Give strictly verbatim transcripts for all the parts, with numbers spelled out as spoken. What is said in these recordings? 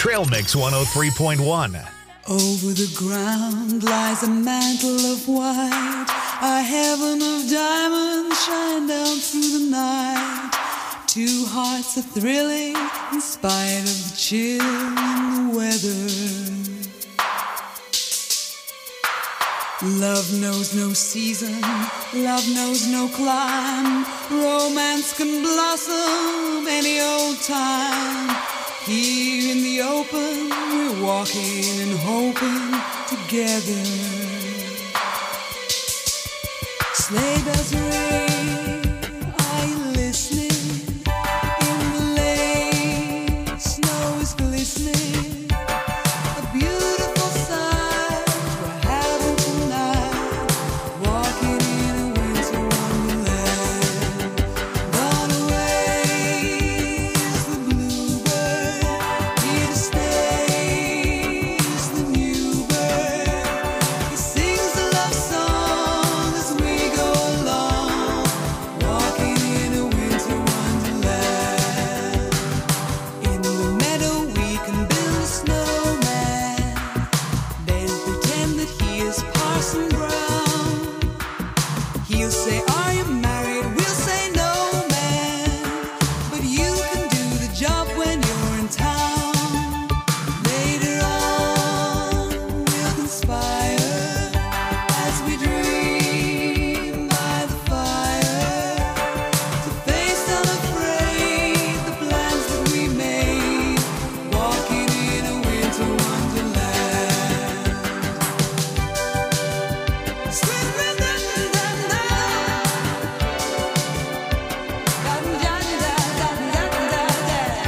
Trail Mix one oh three point one. Over the ground lies a mantle of white, a heaven of diamonds shine down through the night. Two hearts are thrilling in spite of the chill in the weather. Love knows no season, love knows no clime. Romance can blossom any old time. Here in the open, we're walking and hoping together. Sleigh bells ring, are you listening? In the lane, snow is glistening. A beautiful sight we're having tonight, walking in a winter wonderland. Gone away is the bluebird, here to stay is the new bird. He sings a love song as we go along, walking in a winter wonderland. In the meadow we can build a snowman, then pretend that he is Parson Brown. He'll say, are you married? We'll say, no, man. But you can do the job when you're in town. Later on, we'll conspire as we dream by the fire, to face unafraid the plans that we made, walking in a winter wonderland. Sweet rhythm, dun, dun, dun, dun, dun, dun, dun, dun.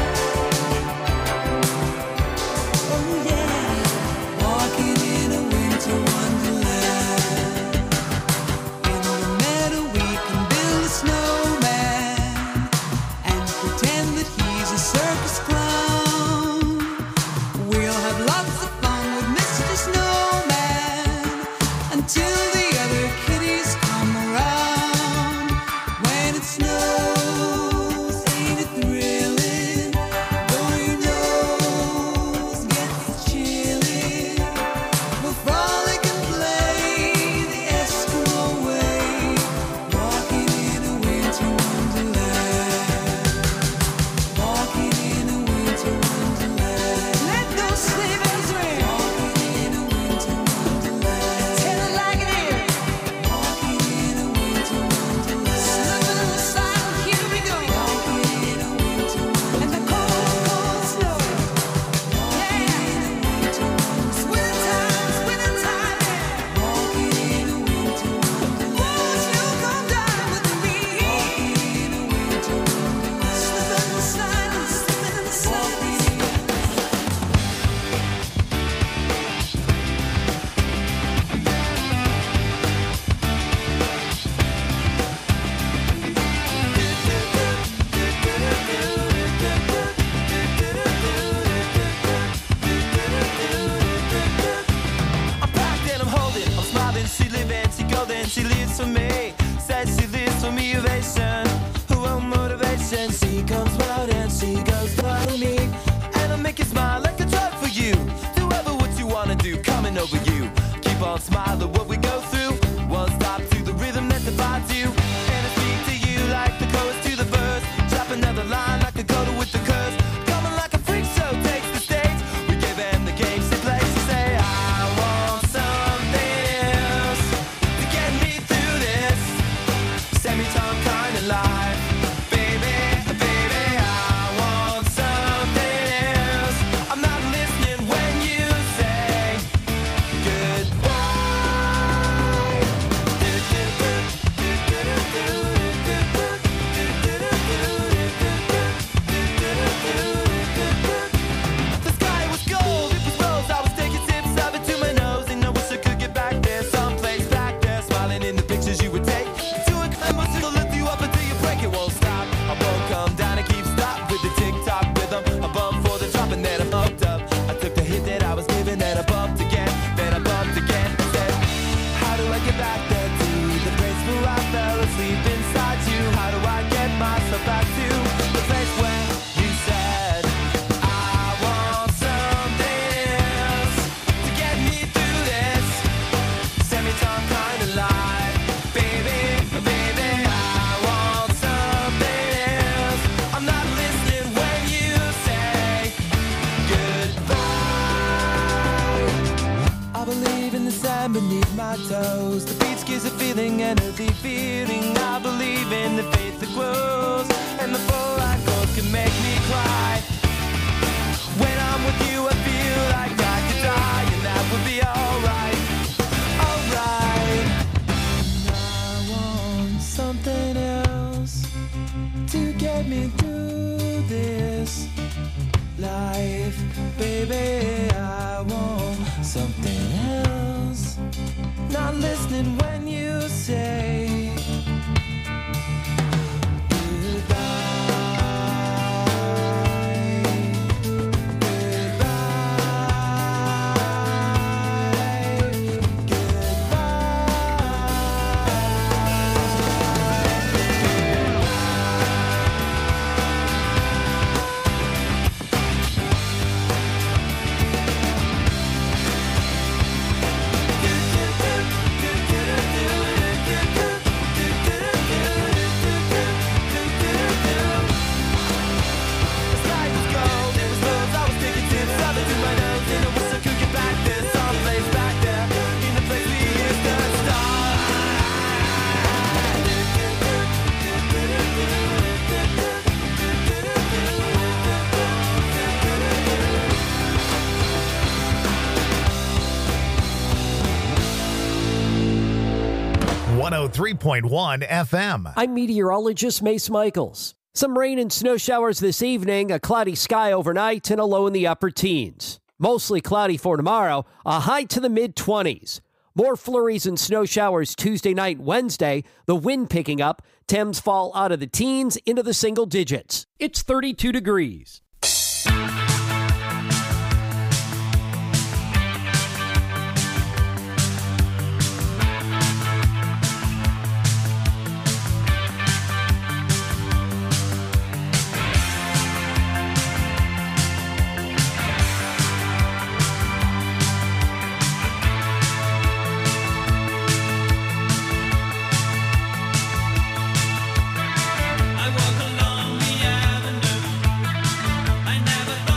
Oh yeah, walking in a winter wonderland. In the meadow we can build a snowman and pretend that he's a circus clown. We'll have lots of fun with Mister Snowman until the other kitties come around. When it snows, ain't it thrilling? Though your nose gets chilly, we'll frolic and play the Eskimo way, walking in a winter wonderland. Walking in a winter wonderland. Let those sleigh bells ring. Walking in a winter wonderland. Tell it like it is. Walking in a winter wonderland. Slipping in the silent, here we go. Walking in a winter wonderland. And the cold, cold snow. Walking in a winter wonderland. Winter time, winter time, yeah. Walking in a winter wonderland. Won't you come down with me? Walking in a winter wonderland. Slipping in the silence, slipping in the silence. I'm packed and I'm holding, I'm smiling, she living, she golden, she lives for me. Says she lives for me, ovation, her own motivation. She comes round and she goes for me, and I make you smile like a drug for you. Do ever what you wanna do, coming over you. Keep on smiling what we go through. One stop to the rhythm that divides you, and I speak to you like the chorus to the verse. Drop another line like a coda with the curse. Coming like a freak show takes the stage. We give them the game she plays. She say, I want something else to get me through this semi-tongue kind of life. Baby, baby, I want something else. I'm not listening when you say goodbye. my toes. The beats gives a feeling, energy feeling. I believe in the faith that grows, and the four-line chords can make me cry. When I'm with you, I feel like I could die, and that would be alright, alright. I want something else to get me through this life, baby. I want something else. Not listening when you say goodbye. one oh three point one F M. I'm meteorologist Mace Michaels. Some rain and snow showers this evening, a cloudy sky overnight, and a low in the upper teens. Mostly cloudy for tomorrow, a high to the mid-twenties. More flurries and snow showers Tuesday night, Wednesday, the wind picking up, temps fall out of the teens into the single digits. It's thirty-two degrees. I walk along the avenue. I never thought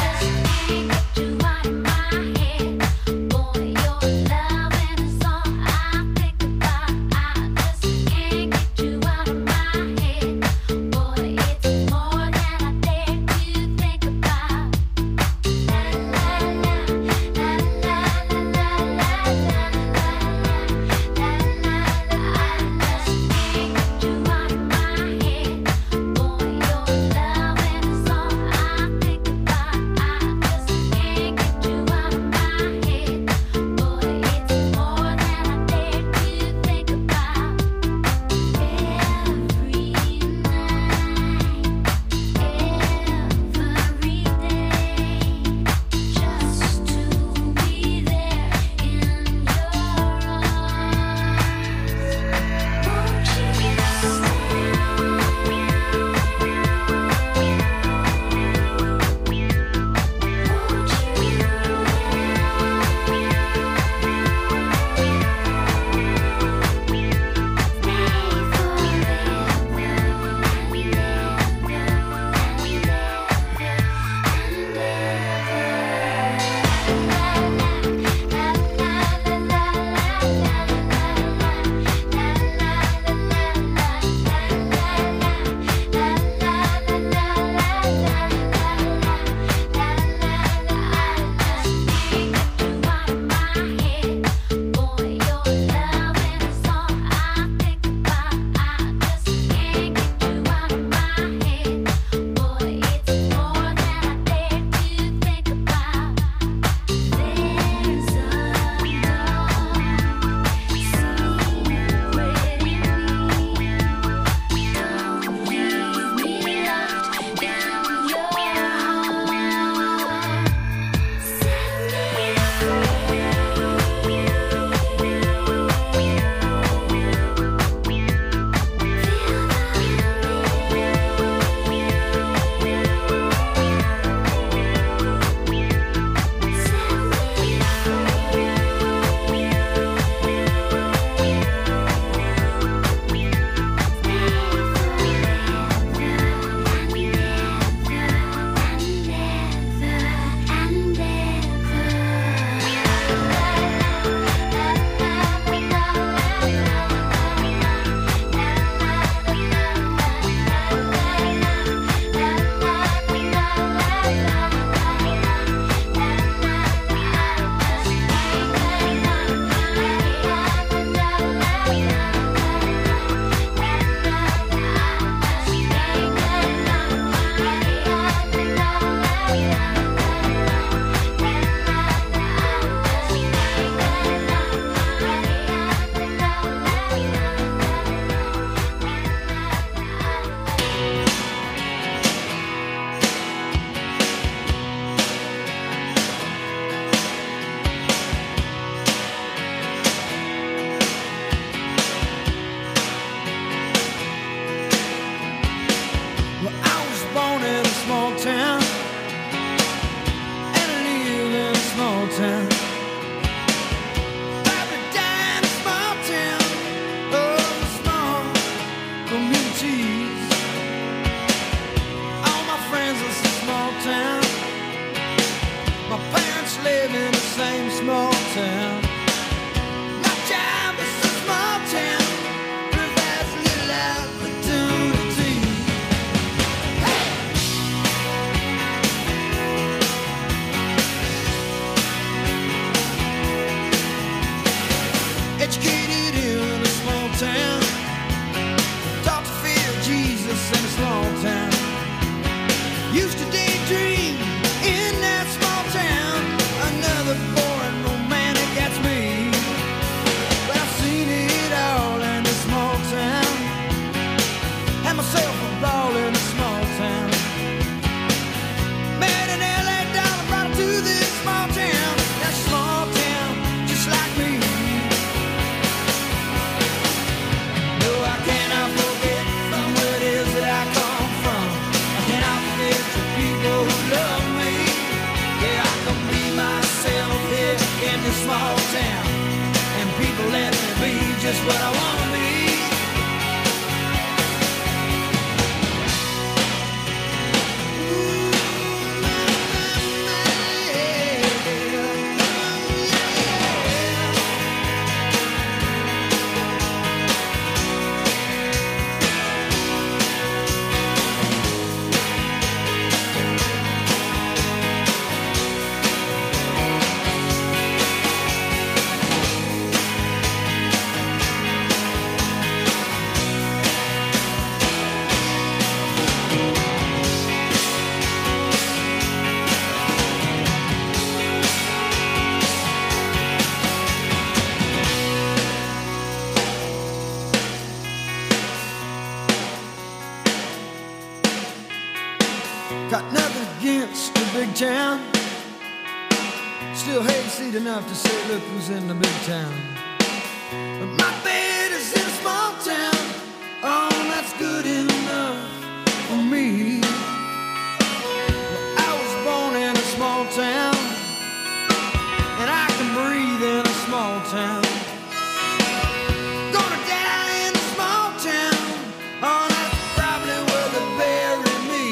just what I wanna be. Got nothing against the big town. Still hayseed enough to say, look who's in the big town. But my bed is in a small town. Oh, that's good enough for me. Well, I was born in a small town, and I can breathe in a small town. Gonna die in a small town. Oh, that's probably where they bury me.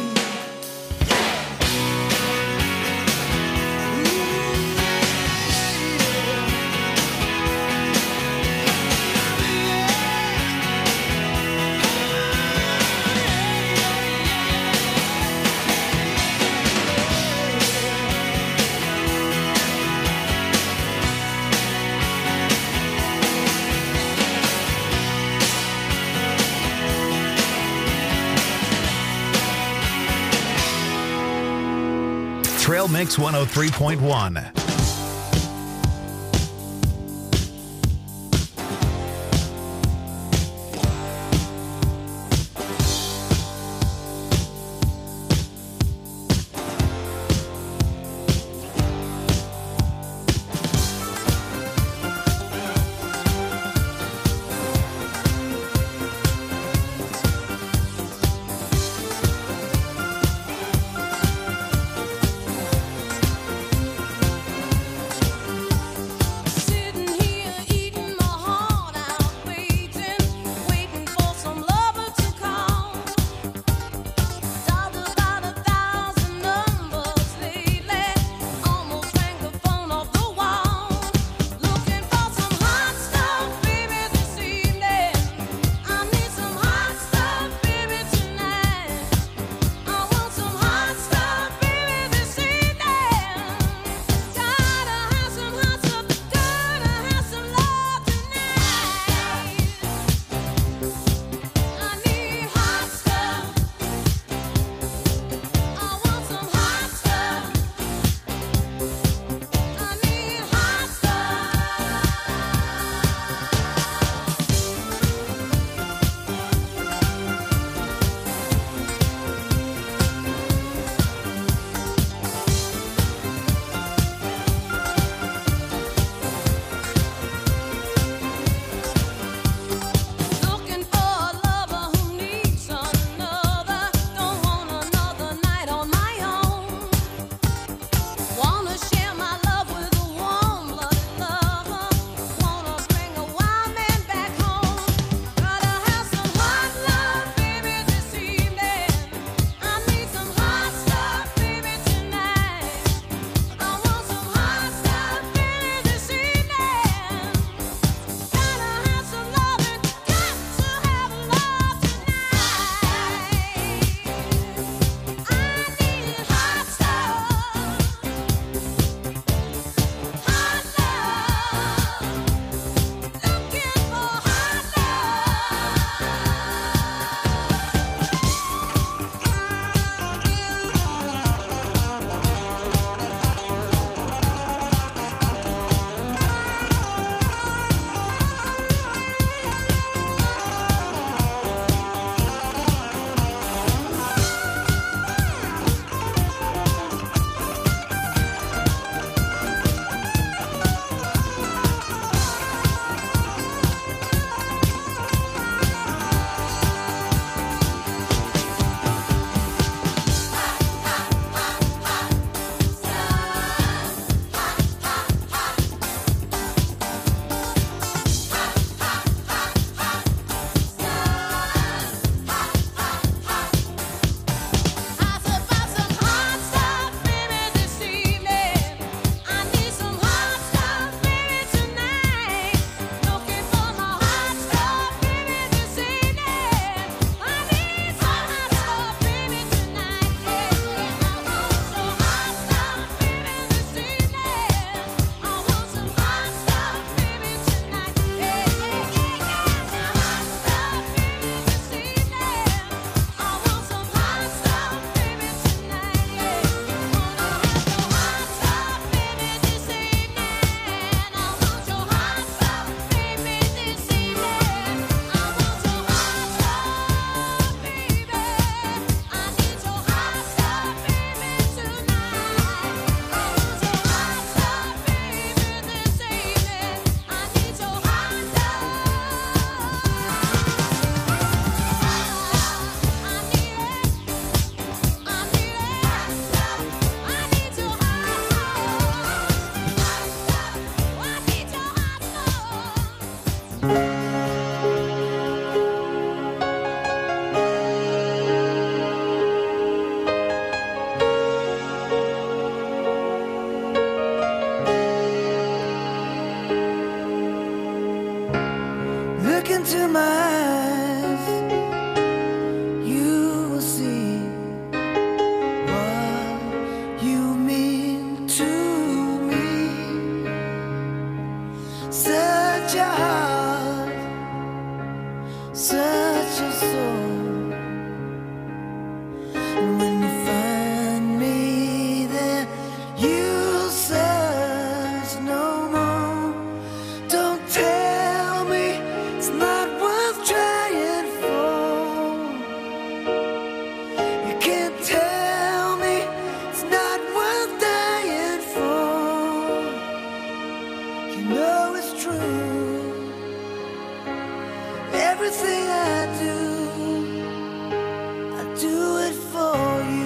Trail Mix one oh three point one. into my eyes, you will see what you mean to me. Such a heart, such a soul. And when you find me there, you'll search no more. Don't tell me it's not worth trying for. You can't tell me it's not worth dying for. You know it's true. Everything I do, I do it for you.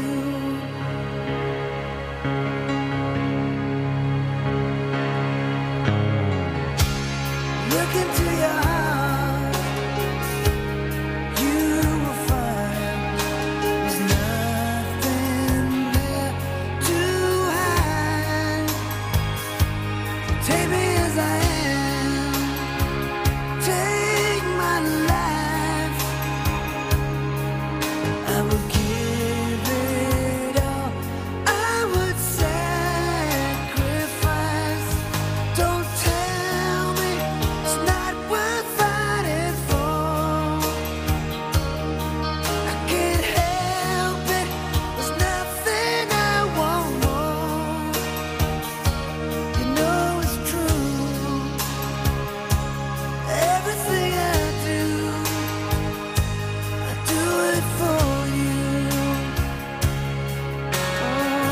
Look into your heart, you will find there's nothing there to hide. Take me as I am, take my life. I will give it all, I would sacrifice. Don't tell me it's not worth fighting for. I can't help it, there's nothing I want more. You know it's true. Everything I do, I do it for you. Oh,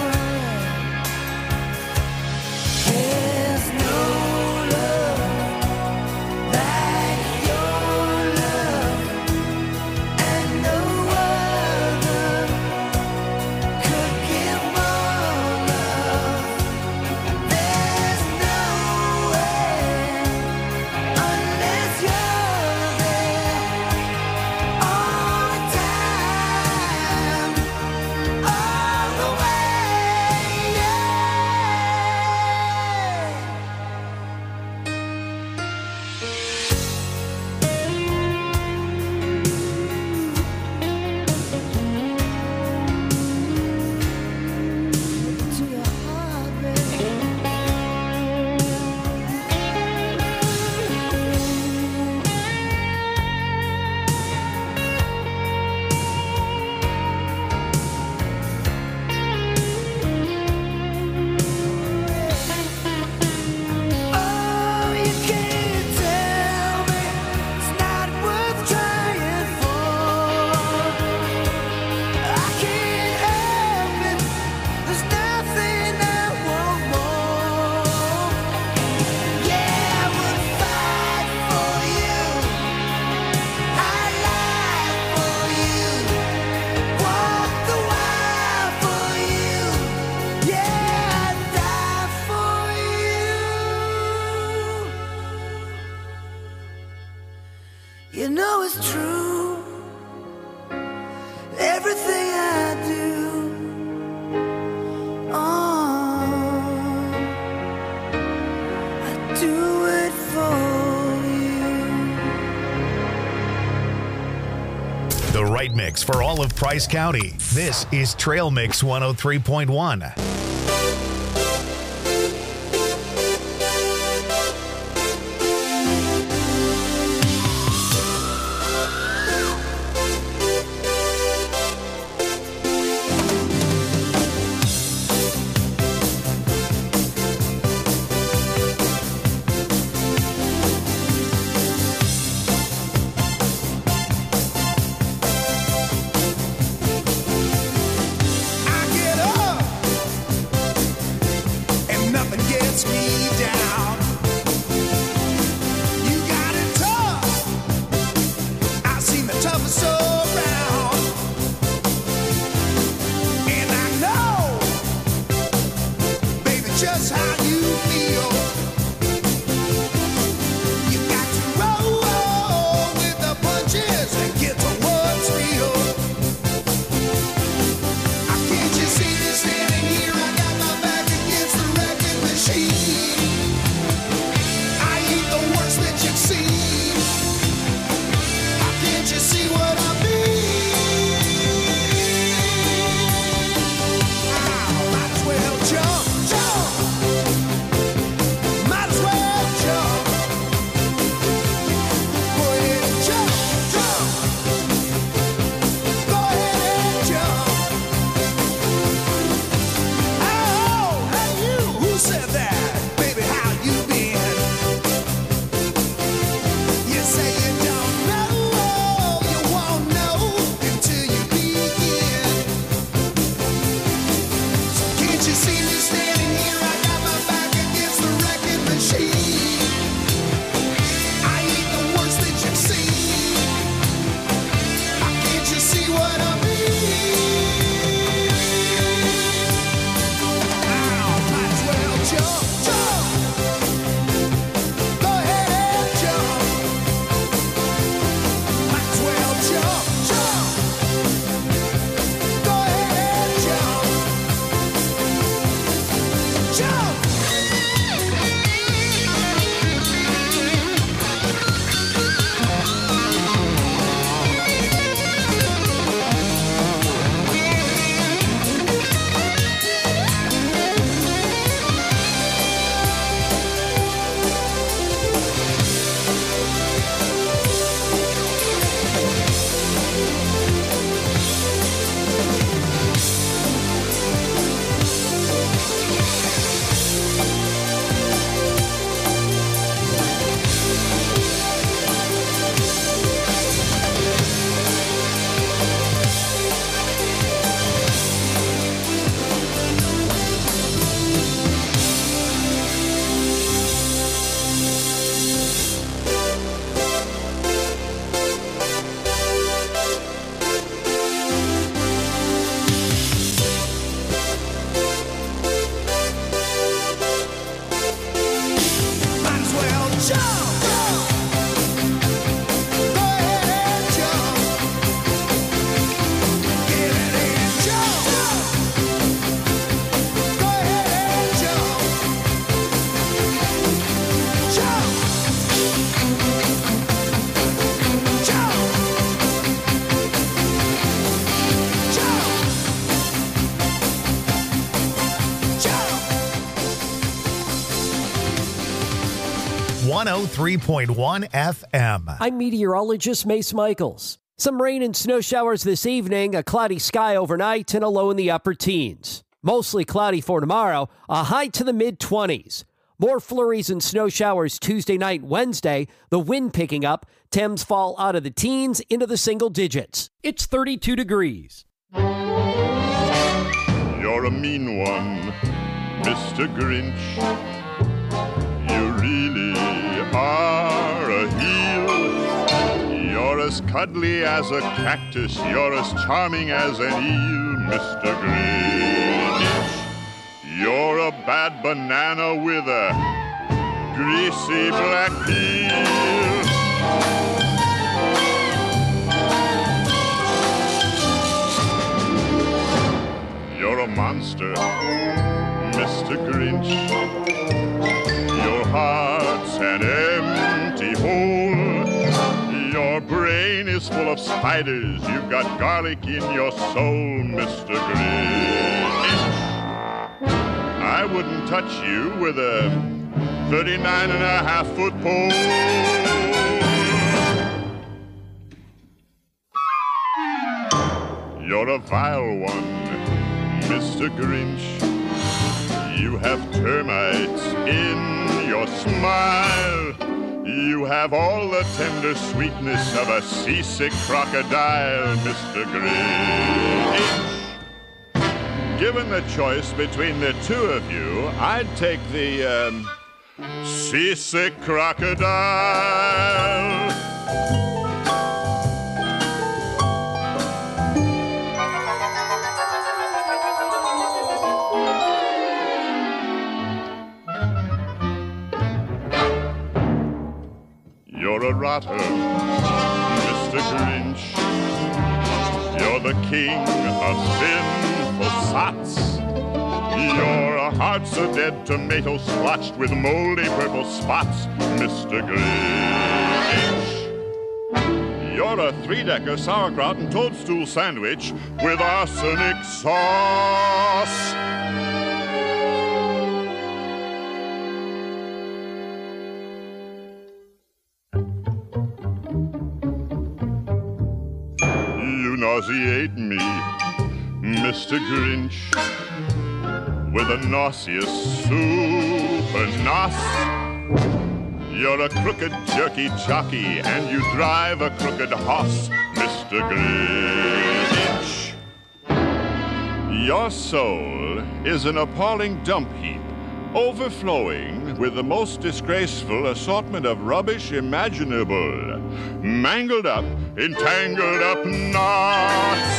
yeah. There's no love like your love, and no other could give more love. There's no way unless you're there all the time, all the way. Yeah. To your heart, baby. Oh, you can't tell me it's not worth trying for. I can't help it, there's nothing I want more. Yeah, I would fight for you, I lie for you, walk the while for you. Yeah, I'd die for you. You know it's true. Everything I do, oh, I do it for you. The right mix for all of Price County. This is Trail Mix one oh three point one. I get up one oh three point one F M. I'm meteorologist Mace Michaels. Some rain and snow showers this evening, a cloudy sky overnight, and a low in the upper teens. Mostly cloudy for tomorrow, a high to the mid-twenties. More flurries and snow showers Tuesday night, Wednesday, the wind picking up, temps fall out of the teens into the single digits. It's thirty-two degrees. You're a mean one, Mister Grinch. You really are a heel. You're as cuddly as a cactus. You're as charming as an eel, Mister Grinch. You're a bad banana with a greasy black peel. You're a monster, Mister Grinch. Your heart's an empty hole. Your brain is full of spiders. You've got garlic in your soul, Mister Grinch. I wouldn't touch you with a thirty-nine and a half foot pole. You're a vile one, Mister Grinch. You have termites in your smile. You have all the tender sweetness of a seasick crocodile, Mister Grinch. Given the choice between the two of you, I'd take the, um, seasick crocodile. You're a rotter, Mister Grinch. You're the king of sinful sots. You're a heart so dead tomato splotched with moldy purple spots, Mister Grinch. You're a three-decker sauerkraut and toadstool sandwich with arsenic sauce. You nauseate me, Mister Grinch, with a nauseous super nos. You're a crooked jerky jockey and you drive a crooked horse, Mister Grinch. Your soul is an appalling dump heap, overflowing with the most disgraceful assortment of rubbish imaginable, mangled up in tangled up knots.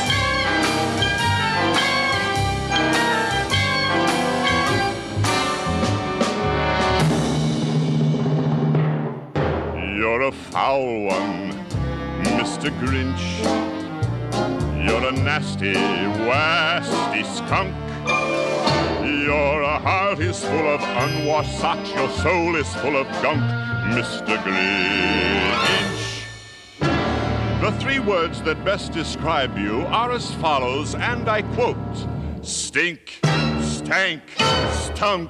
You're a foul one, Mister Grinch. You're a nasty, wasty skunk. Your heart is full of unwashed socks. Your soul is full of gunk, Mister Grinch. The three words that best describe you are as follows, and I quote: stink, stank, stunk.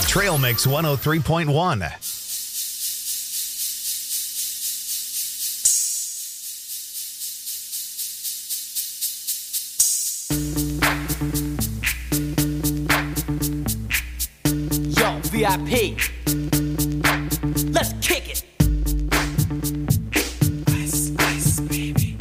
Trail Mix one oh three point one. Yo, V I P. Let's kick it. Ice, ice, baby.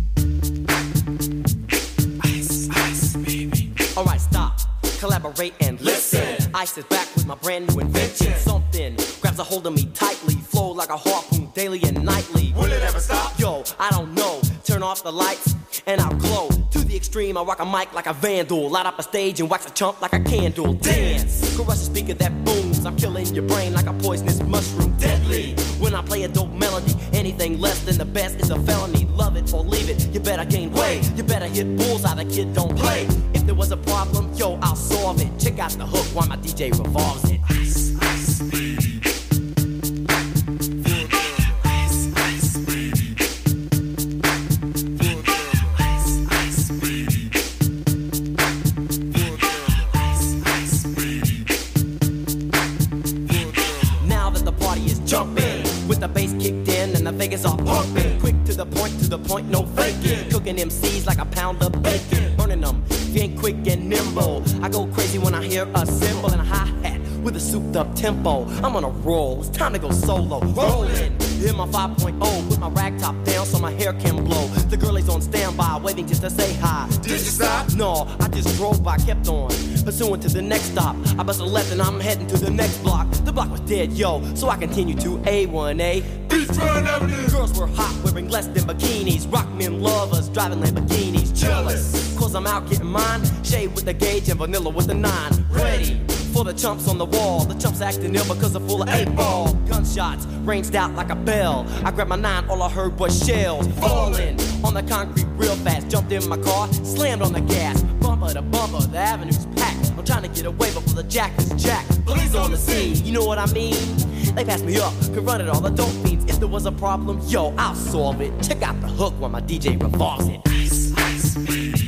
Ice, ice, baby. Alright, stop. Collaborate and listen. Ice is back with my brand new invention. Something grabs a hold of me tightly. Flow like a harpoon daily and nightly. Will it ever stop? Yo, I don't know. Turn off the lights and I'll glow. To the extreme, I rock a mic like a vandal. Light up a stage and wax a chump like a candle. Dance! Crush a speaker that booms. I'm killing your brain like a poisonous mushroom. Deadly! When I play a dope melody, anything less than the best is a felony. Love it or leave it, you better gain weight. You better hit bullseye, the kid don't play. If there was a problem, yo, I'll solve it. Check out the hook while my D J revolves it. Ice, ice, baby. The bass kicked in and the Vegas are pumping. Quick to the point, to the point, no faking. Cooking M Cs like a pound of bacon. Burning them, if you ain't quick and nimble. I go crazy when I hear a cymbal and a hi-hat with a souped up tempo. I'm on a roll, it's time to go solo. Rolling, in my five point oh, put my rag top down so my hair can blow. The girl is on standby, waiting just to say hi. Did you stop? No, I just drove by, kept on pursuing to the next stop. I bust a left and I'm heading to the next block. The block was dead, yo, so I continue to A one A. Beachfront Avenue. Girls were hot, wearing less than bikinis. Rock men lovers, driving Lamborghinis. Jealous, cause I'm out getting mine. Shade with the gauge and vanilla with the nine. Ready for the chumps on the wall. The chumps acting ill because they're full of eight ball. Gunshots ranged out like a bell. I grabbed my nine, all I heard was shells falling on the concrete real fast. Jumped in my car, slammed on the gas. Bumper to bumper, the avenue's packed. I'm trying to get away before the jack is jacked. Police on the scene, you know what I mean? They passed me up, could run it all, the dope fiends. If there was a problem, yo, I'll solve it. Check out the hook while my D J revolves it. Ice, ice, baby.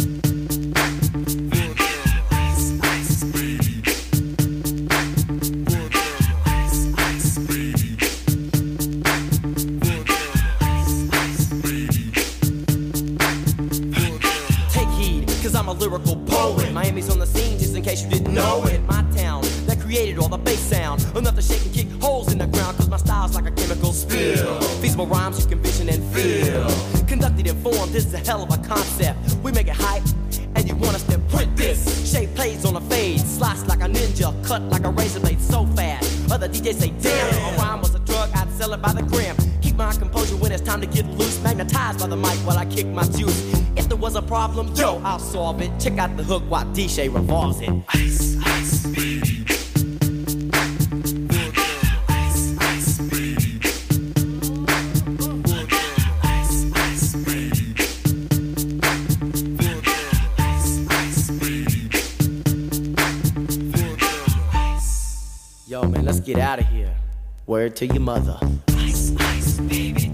Lyrical poet. Miami's on the scene, just in case you didn't know it. My town that created all the bass sound. Enough to shake and kick holes in the ground, cause my style's like a chemical spill. Feasible rhymes you can vision and feel. Conducted in form, this is a hell of a concept. We make it hype, and you want us to print this. Shape plays on a fade, slice like a ninja, cut like a razor blade so fast. Other D Js say, damn, a rhyme was a drug, I'd sell it by the gram. Keep my composure when it's time to get loose. Magnetized by the mic while I kick my juice. If there was a problem, yo, I'll solve it. Check out the hook while D J revolves it. Ice, ice, baby. Ice, ice, baby. Ice, ice, baby. Ice, ice, baby. Yo, man, let's get out of here. Word to your mother. Ice, ice, baby.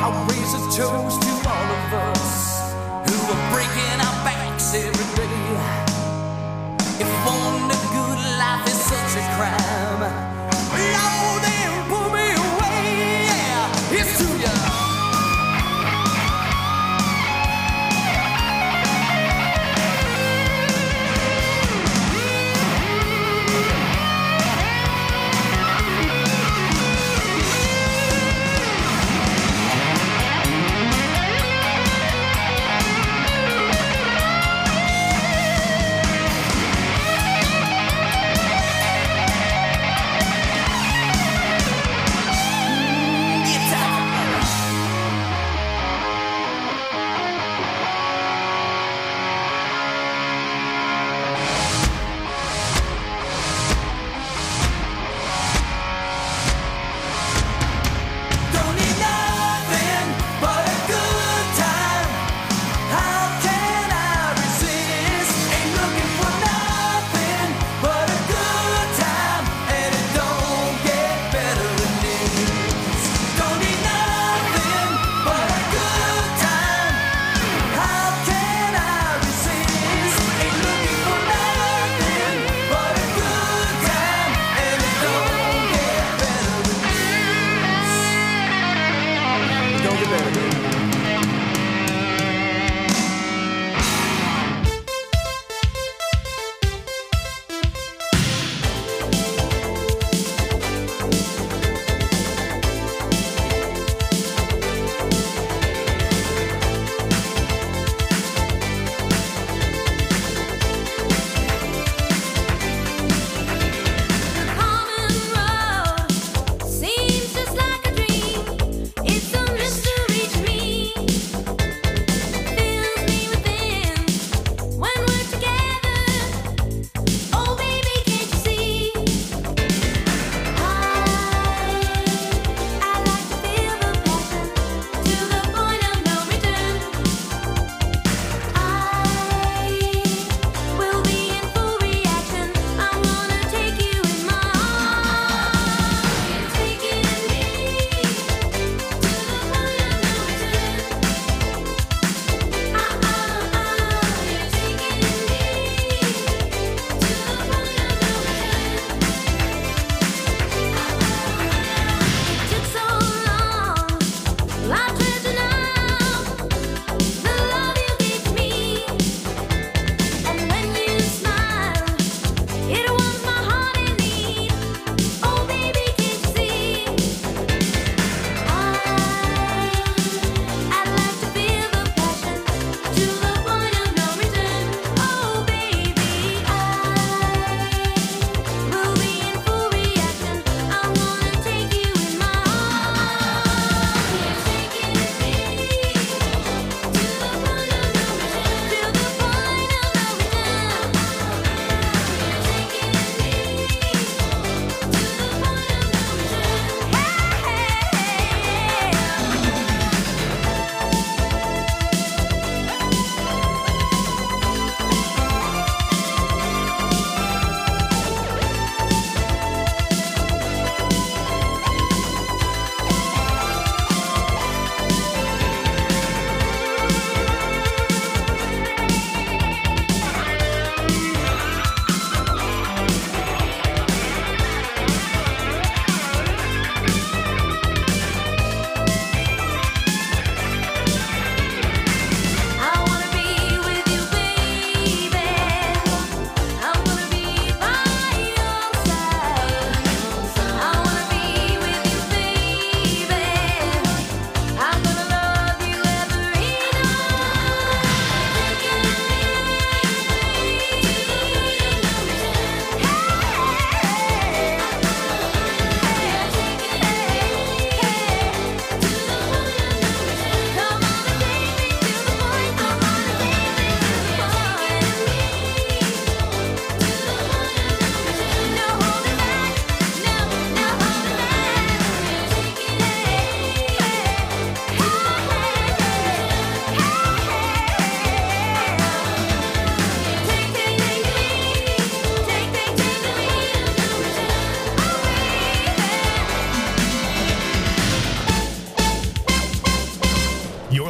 I'll raise a toast to all of us who are breaking our backs every day. If wanting a good life is such a crime, Lord, then pull me away. Yeah, it's to ya.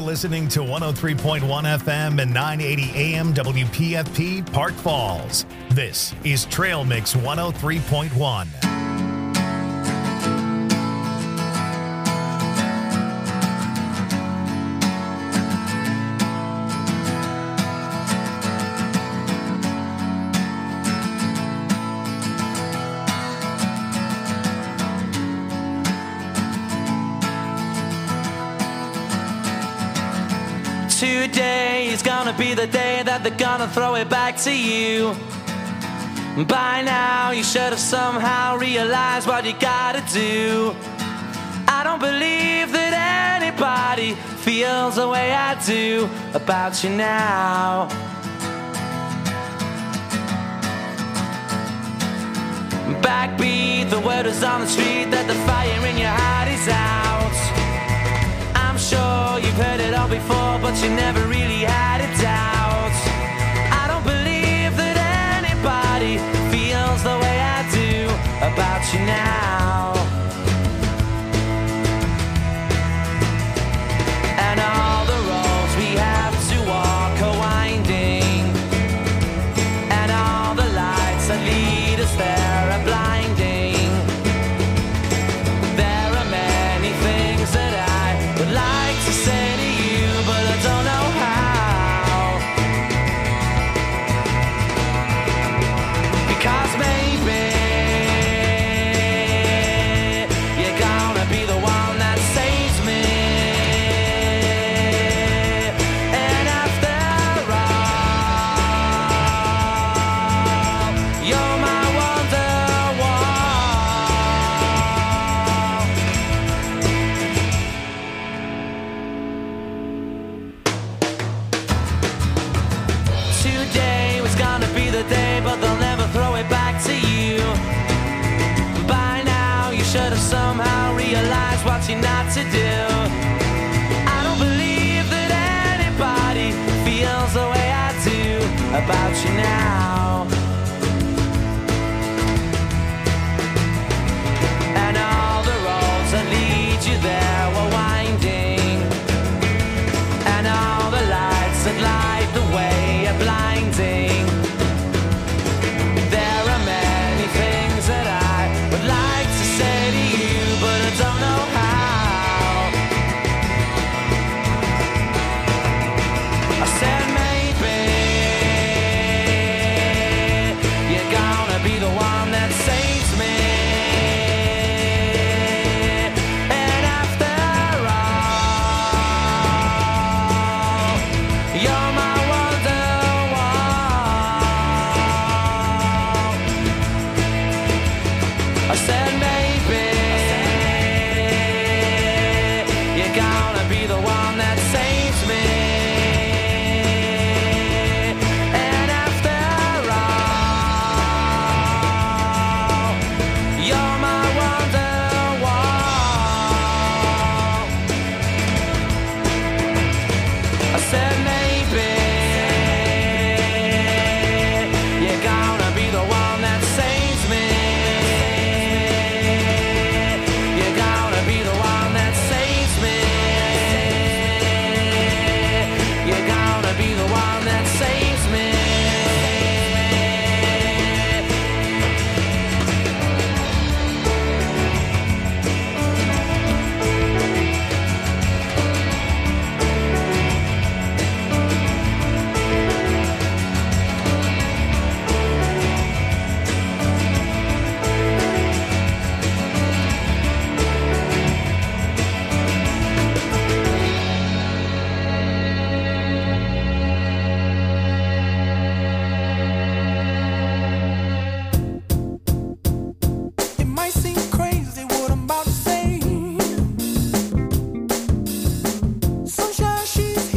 listening to one oh three point one F M and nine eighty A M W P F P Park Falls. This is Trail Mix one oh three point one. Today is gonna be the day that they're gonna throw it back to you. By now you should have somehow realized what you gotta do. I don't believe that anybody feels the way I do about you now. Backbeat, the word is on the street that the fire in your heart is out. I'm sure you've heard it all before, but you never really had a doubt. I don't believe that anybody feels the way I do about you now. And all the roads we have to walk are winding, and all the lights that lead us there are blinding. There are many things that I would like to say to you, but I don't know how. Because maybe you're gonna be the one that saves me. And after all, you're my wonderwall. Today was gonna be the day, but they'll never throw it back to you. By now you should have somehow realized what you're not to do. I don't believe that anybody feels the way I do about you now. And all the roads that lead you there were winding, and all the lights that light the way are blinding. There are many things that I would like to say to you, but I don't know how. I said maybe you're gonna be the one that saves me. And after all, you're my wonderwall. I said maybe you're gonna be the one that saves me. And after all, you're my wonderwall. I said